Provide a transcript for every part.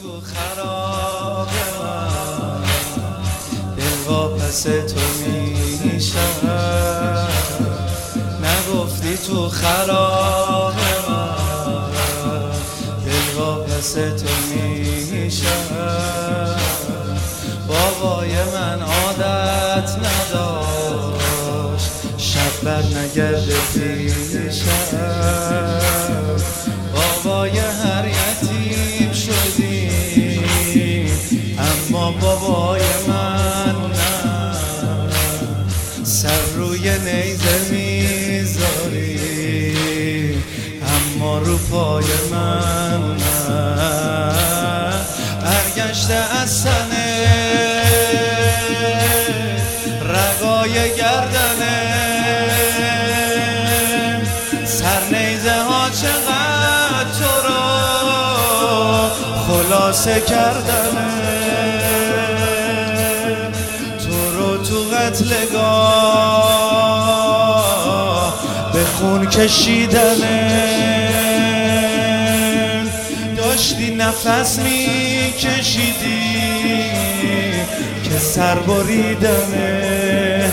تو خراب من، دل واپس تو میشم. نگفتی تو خراب من، دل واپس تو میشم. بابای من عادت نداشت شب بر نگرده پیشم. بابای هر یتیم شدی، اما بابای من نه. سر روی نیزه میذاری، اما رو پای من نه. برگشته از سنه رگای گردنه، سرنیزه ها چقدر تو رو خلاصه کردنه. تو رو تو قتلگاه به خون کشیدنه. داشتی نفس میکشیدی که سر بریدنه.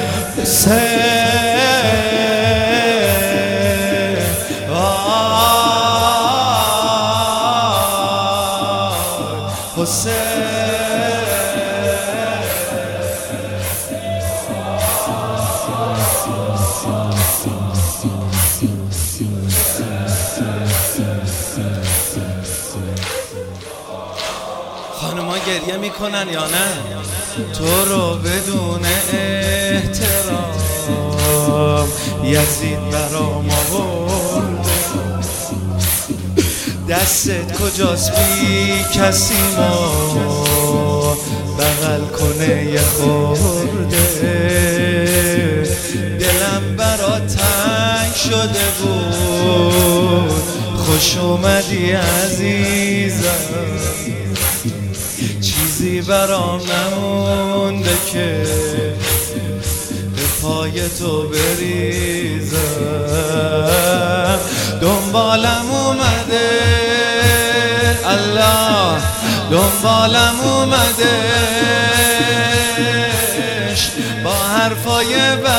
خانوما گریه میکنن یا نه؟ تو رو بدون احترام یزید برام آورده. دستت کجاست بی کسی ما بغل کنه یه خورده. دلم برا تنگ شده بود، خوش اومدی عزیزم. چیزی برام نمونده که به پای تو بریزم. دنبالم اومده الله، دنبالم اومدش با حرفای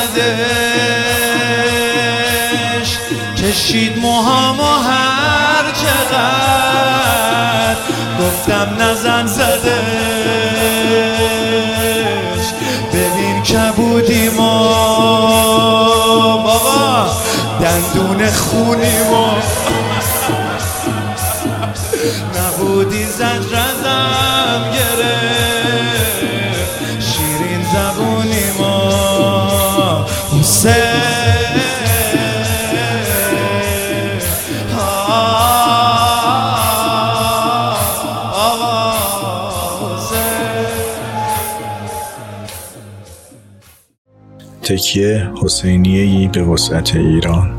بدش. کشید موهامو هر چقدر گفتم نزن زدش. ببین کبودیمو بابا، دندون خونیمو نبودی زد رزم گرفت. شیرین زبونیمو حسین تکیه حسینیه‌ای به وسعت ایران.